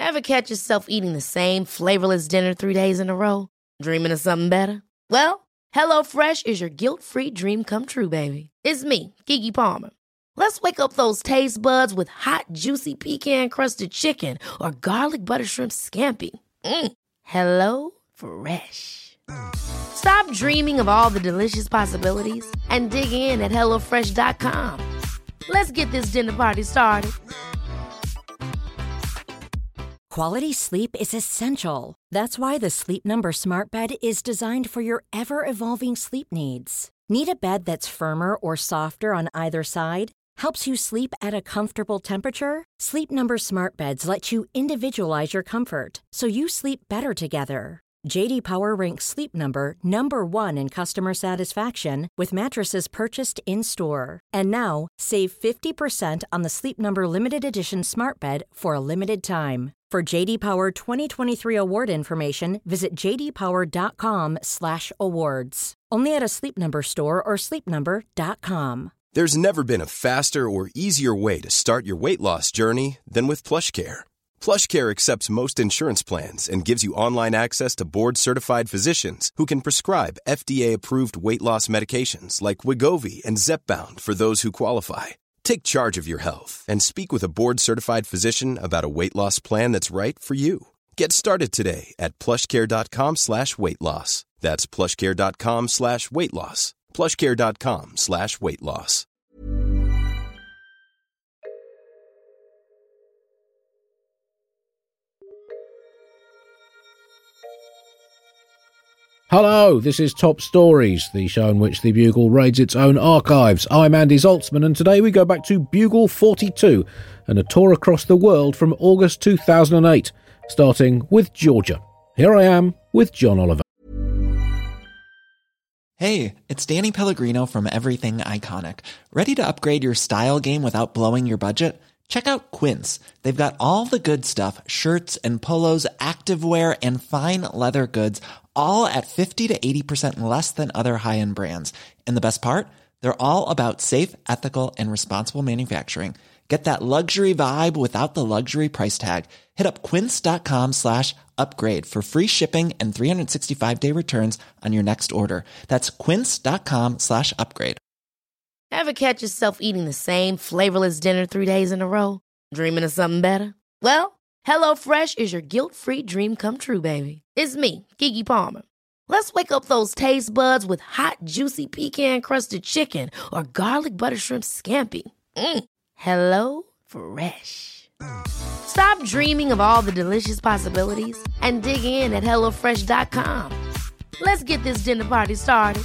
Ever catch yourself eating the same flavorless dinner 3 days in a row? Dreaming of something better? Well, HelloFresh is your guilt-free dream come true, baby. It's me, Keke Palmer. Let's wake up those taste buds with hot, juicy pecan-crusted chicken or garlic butter shrimp scampi. Hello Fresh. Stop dreaming of all the delicious possibilities and dig in at HelloFresh.com. Let's get this dinner party started. Quality sleep is essential. That's why the Sleep Number Smart Bed is designed for your ever-evolving sleep needs. Need a bed that's firmer or softer on either side? Helps you sleep at a comfortable temperature? Sleep Number Smart Beds let you individualize your comfort, so you sleep better together. J.D. Power ranks Sleep Number number 1 in customer satisfaction with mattresses purchased in-store. And now, save 50% on the Sleep Number Limited Edition Smart Bed for a limited time. For J.D. Power 2023 award information, visit jdpower.com/awards. Only at a Sleep Number store or sleepnumber.com. There's never been a faster or easier way to start your weight loss journey than with PlushCare. PlushCare accepts most insurance plans and gives you online access to board-certified physicians who can prescribe FDA-approved weight loss medications like Wegovy and Zepbound for those who qualify. Take charge of your health and speak with a board-certified physician about a weight loss plan that's right for you. Get started today at plushcare.com/weight loss. That's plushcare.com/weight loss. plushcare.com/weight loss. Hello, this is Top Stories, the show in which the Bugle raids its own archives. I'm Andy Zaltzman, and today we go back to Bugle 42 and a tour across the world from August 2008, starting with Georgia. Here I am with John Oliver. Hey, it's Danny Pellegrino from Everything Iconic. Ready to upgrade your style game without blowing your budget? Check out Quince. They've got all the good stuff, shirts and polos, activewear, and fine leather goods, all at 50 to 80% less than other high-end brands. And the best part? They're all about safe, ethical, and responsible manufacturing. Get that luxury vibe without the luxury price tag. Hit up quince.com/upgrade for free shipping and 365-day returns on your next order. That's quince.com/upgrade. Ever catch yourself eating the same flavorless dinner 3 days in a row? Dreaming of something better? Well, HelloFresh is your guilt-free dream come true, baby. It's me, Keke Palmer. Let's wake up those taste buds with hot, juicy pecan-crusted chicken or garlic butter shrimp scampi. Hello Fresh. Stop dreaming of all the delicious possibilities and dig in at HelloFresh.com. Let's get this dinner party started.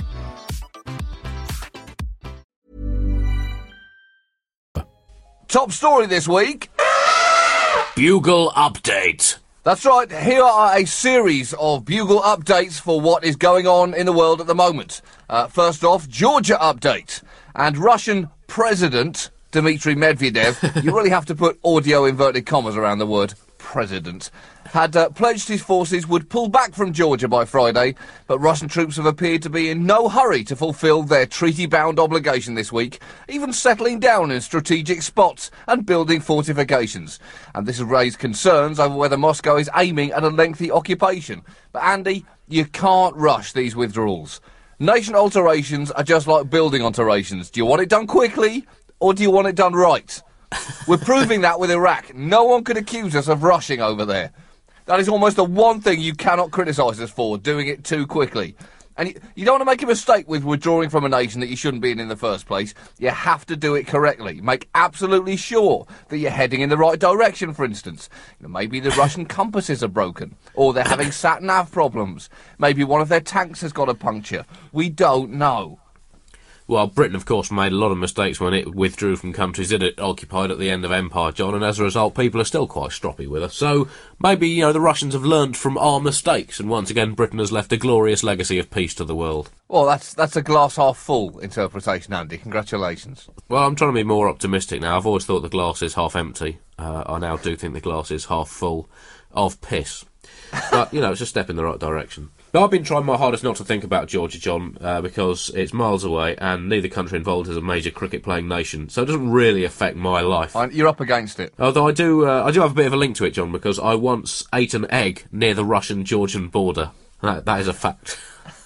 Top story this week. Bugle Update. That's right, here are a series of Bugle updates for what is going on in the world at the moment. First off, Georgia update. And Russian President Dmitry Medvedev, you really have to put audio inverted commas around the word president, had pledged his forces would pull back from Georgia by Friday, but Russian troops have appeared to be in no hurry to fulfil their treaty-bound obligation this week, even settling down in strategic spots and building fortifications. And this has raised concerns over whether Moscow is aiming at a lengthy occupation. But Andy, you can't rush these withdrawals. Nation alterations are just like building alterations. Do you want it done quickly, or do you want it done right? We're proving that with Iraq. No one could accuse us of rushing over there. That is almost the one thing you cannot criticise us for, doing it too quickly. And you don't want to make a mistake with withdrawing from a nation that you shouldn't be in the first place. You have to do it correctly. Make absolutely sure that you're heading in the right direction, for instance. Maybe the Russian compasses are broken, or they're having sat-nav problems. Maybe one of their tanks has got a puncture. We don't know. Well, Britain, of course, made a lot of mistakes when it withdrew from countries it occupied at the end of Empire, John, and as a result, people are still quite stroppy with us. So maybe, the Russians have learnt from our mistakes, and once again, Britain has left a glorious legacy of peace to the world. Well, that's a glass half full interpretation, Andy. Congratulations. Well, I'm trying to be more optimistic now. I've always thought the glass is half empty. I now do think the glass is half full of piss. But, it's a step in the right direction. But I've been trying my hardest not to think about Georgia, John, because it's miles away and neither country involved is a major cricket-playing nation, so it doesn't really affect my life. You're up against it. Although I do have a bit of a link to it, John, because I once ate an egg near the Russian-Georgian border. That is a fact.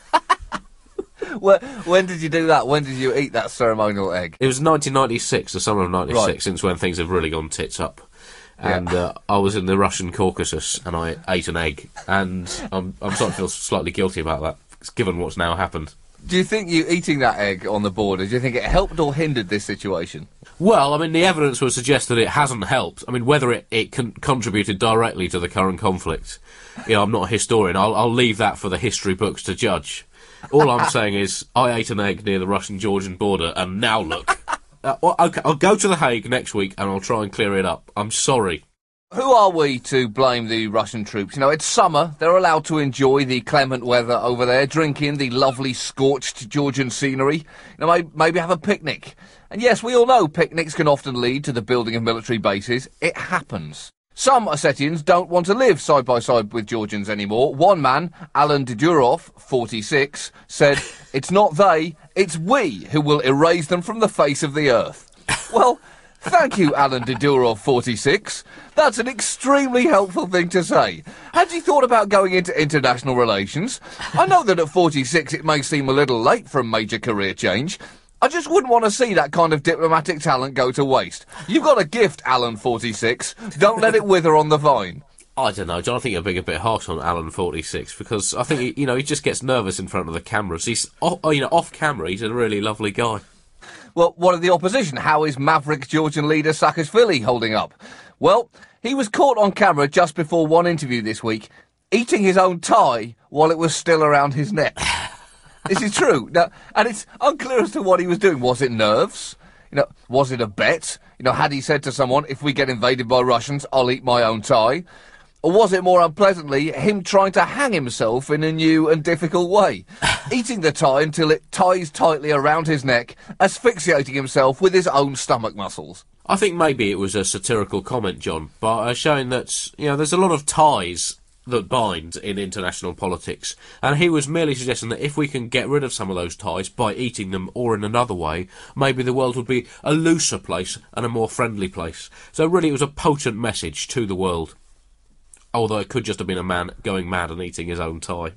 When did you do that? When did you eat that ceremonial egg? It was 1996, the summer of 96, Right. since when things have really gone tits up. And I was in the Russian Caucasus and I ate an egg, and I'm starting to feel slightly guilty about that, given what's now happened. Do you think you eating that egg on the border, do you think it helped or hindered this situation? Well, I mean, the evidence would suggest that it hasn't helped. I mean, whether it contributed directly to the current conflict, I'm not a historian. I'll leave that for the history books to judge. All I'm saying is, I ate an egg near the Russian-Georgian border, and now look. Okay, I'll go to The Hague next week and I'll try and clear it up. I'm sorry. Who are we to blame the Russian troops? It's summer. They're allowed to enjoy the clement weather over there, drinking the lovely scorched Georgian scenery. Maybe have a picnic. And yes, we all know picnics can often lead to the building of military bases. It happens. Some Ossetians don't want to live side by side with Georgians anymore. One man, Alan Didurov, 46, said, "It's not they, it's we who will erase them from the face of the earth." Well, thank you, Alan Didurov, 46. That's an extremely helpful thing to say. Had you thought about going into international relations? I know that at 46 it may seem a little late for a major career change. I just wouldn't want to see that kind of diplomatic talent go to waste. You've got a gift, Alan, 46. Don't let it wither on the vine. I don't know, John. I think you're being a bit harsh on Alan 46 because I think he just gets nervous in front of the cameras. He's off camera. He's a really lovely guy. Well, what of the opposition? How is maverick Georgian leader Saakashvili holding up? Well, he was caught on camera just before one interview this week, eating his own tie while it was still around his neck. This is true. Now, and it's unclear as to what he was doing. Was it nerves? Was it a bet? Had he said to someone, "If we get invaded by Russians, I'll eat my own tie"? Or was it more unpleasantly him trying to hang himself in a new and difficult way? Eating the tie until it ties tightly around his neck, asphyxiating himself with his own stomach muscles. I think maybe it was a satirical comment, John, but showing that, there's a lot of ties that bind in international politics, and he was merely suggesting that if we can get rid of some of those ties by eating them or in another way, maybe the world would be a looser place and a more friendly place. So really it was a potent message to the world. Although it could just have been a man going mad and eating his own tie.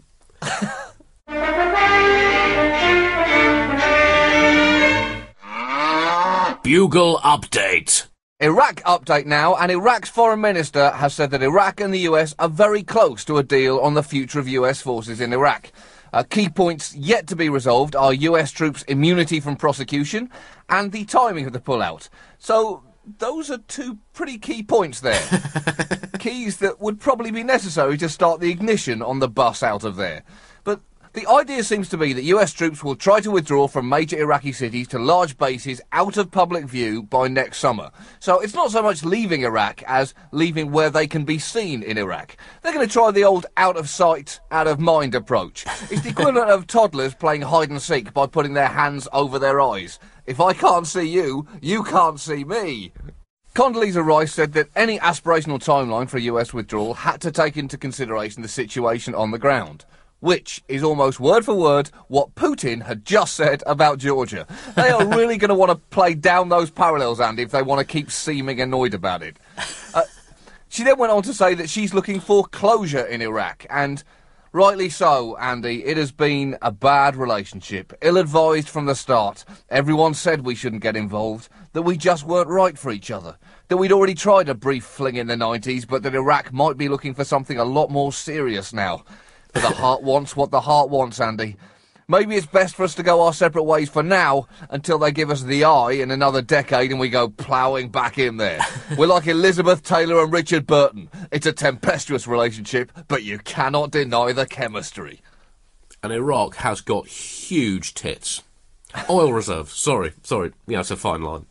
Bugle update. Iraq update now, and Iraq's foreign minister has said that Iraq and the US are very close to a deal on the future of US forces in Iraq. Key points yet to be resolved are US troops' immunity from prosecution and the timing of the pullout. So those are two pretty key points there. Keys that would probably be necessary to start the ignition on the bus out of there. But the idea seems to be that US troops will try to withdraw from major Iraqi cities to large bases out of public view by next summer. So it's not so much leaving Iraq as leaving where they can be seen in Iraq. They're going to try the old out of sight, out of mind approach. It's the equivalent of toddlers playing hide and seek by putting their hands over their eyes. If I can't see you, you can't see me. Condoleezza Rice said that any aspirational timeline for a US withdrawal had to take into consideration the situation on the ground, which is almost word for word what Putin had just said about Georgia. They are really going to want to play down those parallels, Andy, if they want to keep seeming annoyed about it. She then went on to say that she's looking for closure in Iraq, and rightly so, Andy. It has been a bad relationship, ill-advised from the start. Everyone said we shouldn't get involved, that we just weren't right for each other, that we'd already tried a brief fling in the 90s, but that Iraq might be looking for something a lot more serious now. But the heart wants what the heart wants, Andy. Maybe it's best for us to go our separate ways for now, until they give us the eye in another decade and we go ploughing back in there. We're like Elizabeth Taylor and Richard Burton. It's a tempestuous relationship, but you cannot deny the chemistry. And Iraq has got huge tits. Oil reserves. Sorry. It's a fine line.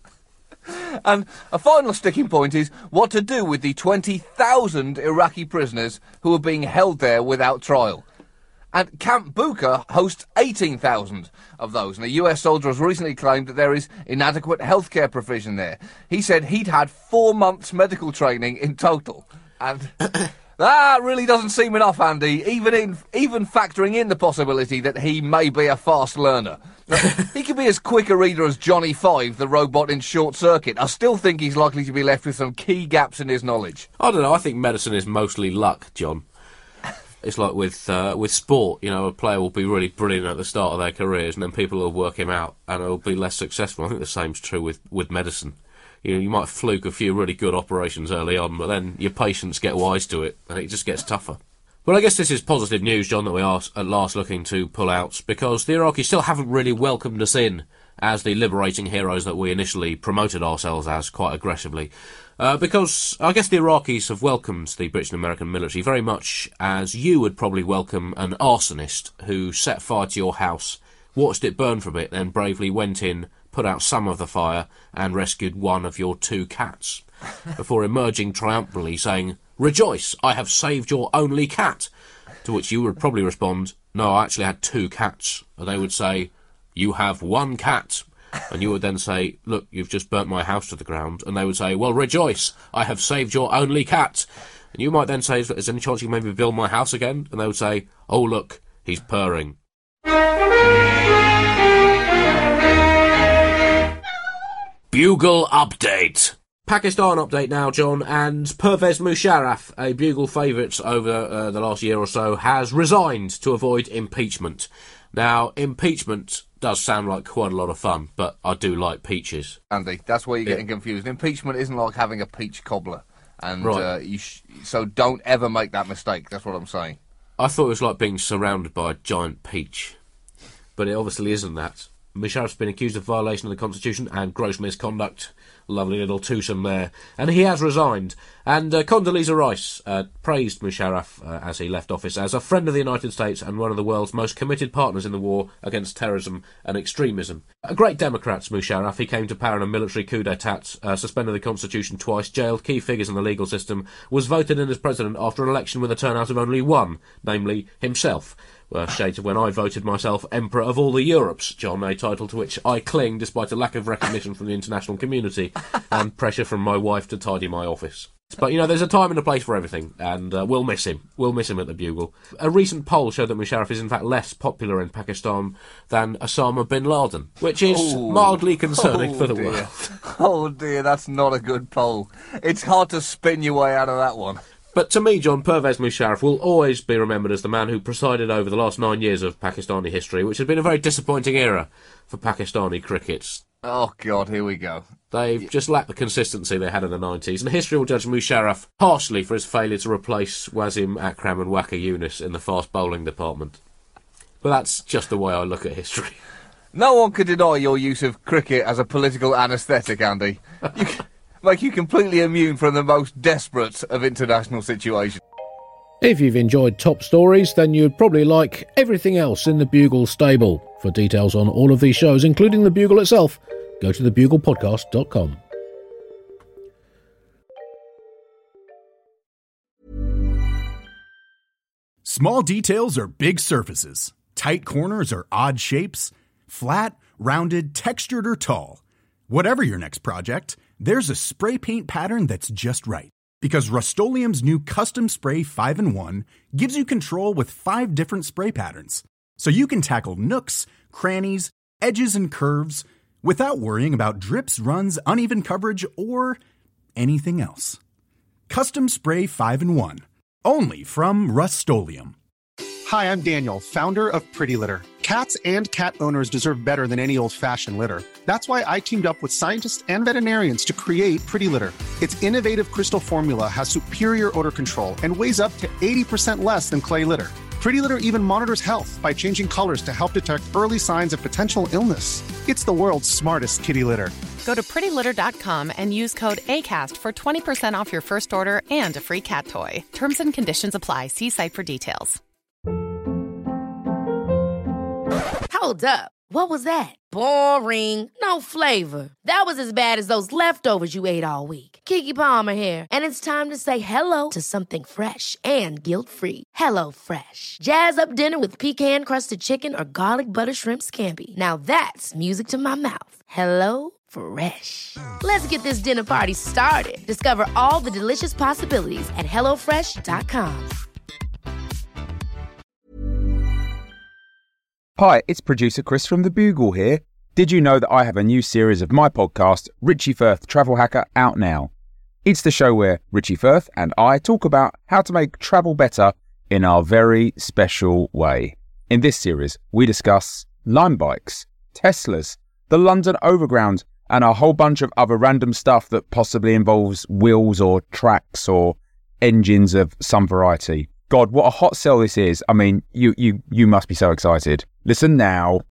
And a final sticking point is what to do with the 20,000 Iraqi prisoners who are being held there without trial. And Camp Buka hosts 18,000 of those, and a US soldier has recently claimed that there is inadequate healthcare provision there. He said he'd had 4 months medical training in total. And That really doesn't seem enough, Andy, even factoring in the possibility that he may be a fast learner. He could be as quick a reader as Johnny Five, the robot in Short Circuit. I still think he's likely to be left with some key gaps in his knowledge. I don't know, I think medicine is mostly luck, John. It's like with sport, you know, a player will be really brilliant at the start of their careers and then people will work him out and it'll be less successful. I think the same's true with medicine. You know, you might fluke a few really good operations early on, but then your patients get wise to it and it just gets tougher. Well, I guess this is positive news, John, that we are at last looking to pull out, because the Iraqis still haven't really welcomed us in as the liberating heroes that we initially promoted ourselves as quite aggressively. Because I guess the Iraqis have welcomed the British and American military very much as you would probably welcome an arsonist who set fire to your house, watched it burn for a bit, then bravely went in, put out some of the fire, and rescued one of your 2 cats, before emerging triumphantly saying, "Rejoice, I have saved your only cat." To which you would probably respond, "No, I actually had 2 cats." And they would say, "You have 1 cat." And you would then say, "Look, you've just burnt my house to the ground." And they would say, "Well, rejoice, I have saved your only cat." And you might then say, "Is there any chance you can maybe build my house again?" And they would say, "Oh, look, he's purring." Bugle update. Pakistan update now, John, and Pervez Musharraf, a Bugle favourite over the last year or so, has resigned to avoid impeachment. Now, impeachment does sound like quite a lot of fun, but I do like peaches. Andy, that's where you're getting confused. Impeachment isn't like having a peach cobbler, and right. So don't ever make that mistake, that's what I'm saying. I thought it was like being surrounded by a giant peach, but it obviously isn't that. Musharraf's been accused of violation of the Constitution and gross misconduct. Lovely little twosome there. And he has resigned. And Condoleezza Rice praised Musharraf as he left office as a friend of the United States and one of the world's most committed partners in the war against terrorism and extremism. A great Democrat, Musharraf. He came to power in a military coup d'etat, suspended the Constitution twice, jailed key figures in the legal system, was voted in as president after an election with a turnout of only 1, namely himself. Shades of when I voted myself Emperor of all the Europes, John, a title to which I cling despite a lack of recognition from the international community and pressure from my wife to tidy my office. But, you know, there's a time and a place for everything, and we'll miss him. We'll miss him at the Bugle. A recent poll showed that Musharraf is in fact less popular in Pakistan than Osama bin Laden, which is mildly concerning for the world. Oh dear, that's not a good poll. It's hard to spin your way out of that one. But to me, John, Pervez Musharraf will always be remembered as the man who presided over the last 9 years of Pakistani history, which has been a very disappointing era for Pakistani cricket. Oh, God, here we go. They've just lacked the consistency they had in the 90s, and history will judge Musharraf harshly for his failure to replace Wasim Akram and Waqar Younis in the fast bowling department. But that's just the way I look at history. No one could deny your use of cricket as a political anaesthetic, Andy. Make you completely immune from the most desperate of international situations. If you've enjoyed Top Stories, then you'd probably like everything else in the Bugle stable. For details on all of these shows, including the Bugle itself, go to thebuglepodcast.com. Small details are big surfaces. Tight corners are odd shapes. Flat, rounded, textured, or tall. Whatever your next project, there's a spray paint pattern that's just right. Because Rust-Oleum's new Custom Spray 5-in-1 gives you control with 5 different spray patterns. So you can tackle nooks, crannies, edges, and curves without worrying about drips, runs, uneven coverage, or anything else. Custom Spray 5-in-1. Only from Rust-Oleum. Hi, I'm Daniel, founder of Pretty Litter. Cats and cat owners deserve better than any old-fashioned litter. That's why I teamed up with scientists and veterinarians to create Pretty Litter. Its innovative crystal formula has superior odor control and weighs up to 80% less than clay litter. Pretty Litter even monitors health by changing colors to help detect early signs of potential illness. It's the world's smartest kitty litter. Go to prettylitter.com and use code ACAST for 20% off your first order and a free cat toy. Terms and conditions apply. See site for details. Hold up. What was that? Boring. No flavor. That was as bad as those leftovers you ate all week. Keke Palmer here, and it's time to say hello to something fresh and guilt-free. Hello Fresh. Jazz up dinner with pecan-crusted chicken or garlic butter shrimp scampi. Now that's music to my mouth. Hello Fresh. Let's get this dinner party started. Discover all the delicious possibilities at hellofresh.com. Hi, it's producer Chris from The Bugle here. Did you know that I have a new series of my podcast, Richie Firth Travel Hacker, out now? It's the show where Richie Firth and I talk about how to make travel better in our very special way. In this series, we discuss Lime bikes, Teslas, the London Overground, and a whole bunch of other random stuff that possibly involves wheels or tracks or engines of some variety. God, what a hot sell this is. I mean, you must be so excited. Listen now.